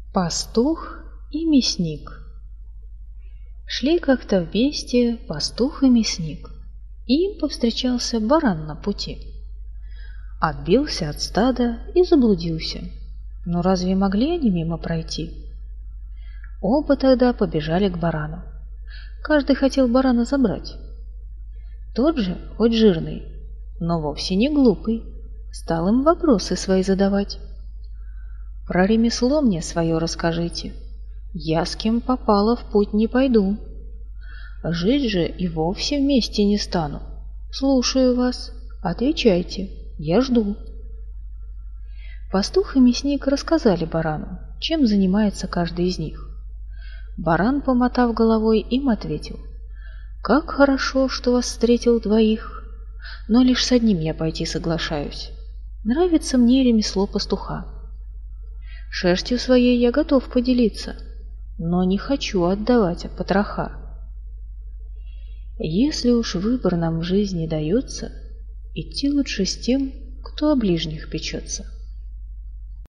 Пастух и мясник. Шли как-то вместе пастух и мясник, и им повстречался баран на пути. Отбился от стада и заблудился. Но разве могли они мимо пройти? Оба тогда побежали к барану. Каждый хотел барана забрать. Тот же, хоть жирный, но вовсе не глупый, стал им вопросы свои задавать. «Про ремесло мне свое расскажите. Я с кем попало в путь не пойду. Жить же и вовсе вместе не стану. Слушаю вас. Отвечайте. Я жду». Пастух и мясник рассказали барану, чем занимается каждый из них. Баран, помотав головой, им ответил: «Как хорошо, что вас встретил двоих, но лишь с одним я пойти соглашаюсь. Нравится мне ремесло пастуха. Шерстью своей я готов поделиться, но не хочу отдавать от потроха. Если уж выбор нам в жизни дается, идти лучше с тем, кто о ближних печется».